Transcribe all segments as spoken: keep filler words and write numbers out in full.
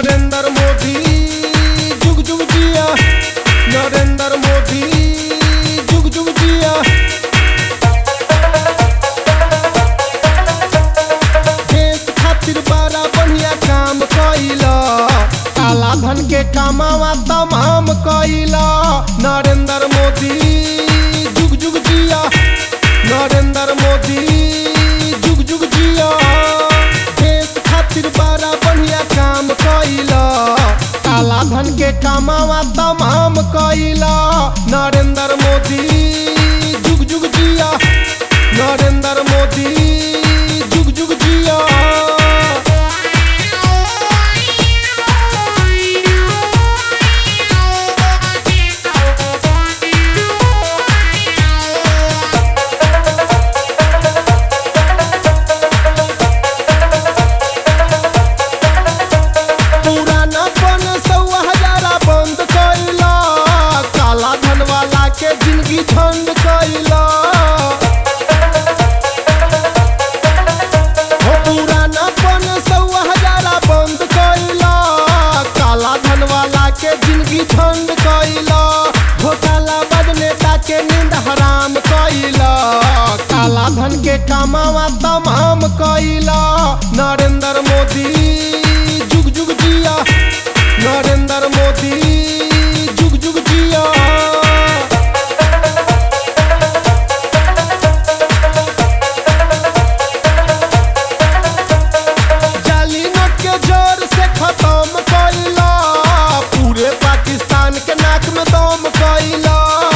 नरेंद्र मोदी जुग जुग जिया, नरेंद्र मोदी जुग जुग जिया। देश खातिर बड़ा बढ़िया काम कइला, काला धन के कामवा तमाम कइला। नरेंद्र मोदी जुग जुग जिया, नरेंद्र मोदी जुग जुग जिया। देश खातिर बड़ा बढ़िया काम कइला, काला धन के कामवा तमाम कइला। नरेंद्र मोदी जुग जुग जिया, नरेंद्र मोदी जुग जुग जिया। जिंदगी झंड कइला हो, पुरानापन सौवा हजारा बंद कइला। काला धन वाला के जिंदगी झंड कइला, घोटाला बाज नेता के नींद हराम कइला। काला धन के कामवा तमाम कइला। नरेंद्र मोदी जुग जुग जिया, नरेंद्र मोदी जुग जुग जिया। खत्म कइला, पूरे पाकिस्तान के नाक में दम कइला।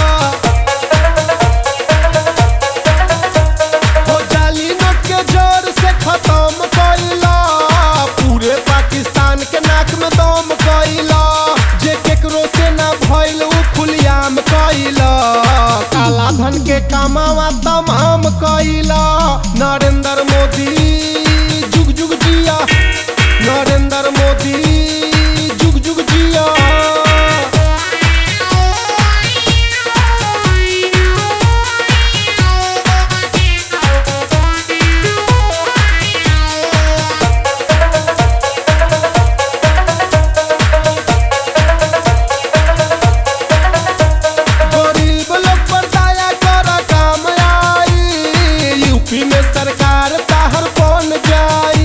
हो जाली नोट के जोर से खत्म कइला, पूरे पाकिस्तान के नाक में दम कइला। जे केकरो से ना भइल उ खुलियाम कइला, काला धन के कामवा तमाम कइला। नरेंद्र मोदी जुग जुग जिया, नरेंद्र मोदी जुग जुग जिया। गरीब लोग पर दया कर काम आई, यूपी में सरकार ताहर बन जाई।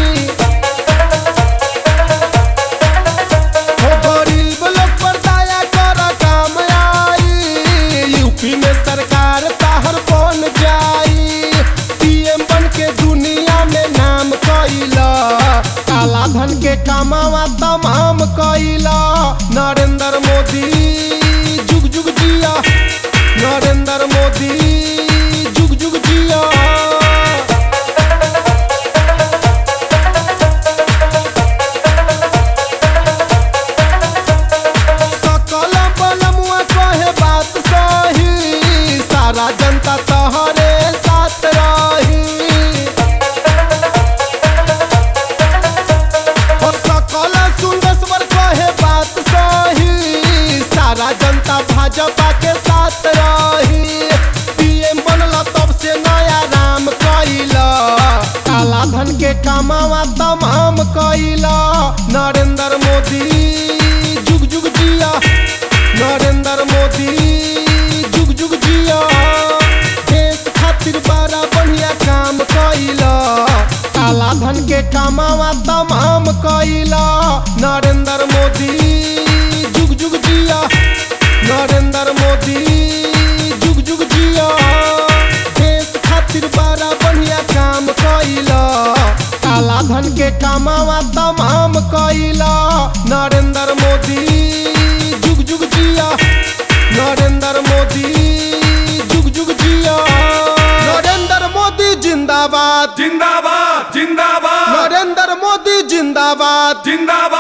सरकार ताहर बन जाई, पीएम बन के दुनिया में नाम कइला। काला धन के कामवा तमाम कइला। नरेंद्र मोदी जुग जुग जिया, नरेंद्र मोदी जुग जुग जिया। सकल बलमुआ कहे बात सही, सारा जनता तोहरे साथ रही। हो सकल सुंदर कहे बात सही, सारा जनता भाजपा के साथ रही। पीएम बनला तब से नया राम कइला, काला धन के कामवा तमाम कइला। नरेंद्र मोदी जुग जुग जिया, नरेंद्र मोदी जुग जुग जिया। देश खातिर बड़ा बढ़िया काम कइला, काला धन के कामवा तमाम कइला। नरेंद्र मोदी जुग जुग जिया, नरेंद्र मोदी जुग जुग जिया। देश खातिर बड़ा बढ़िया काम कइला, काला धन के कामवा तमाम कइला। नरेंद्र मोदी जुग जुग जिया, नरेंद्र मोदी जुग जुग जिया। नरेंद्र मोदी जिंदाबाद, जिंदाबाद जिंदाबाद, नरेंद्र मोदी जिंदाबाद, जिंदाबाद।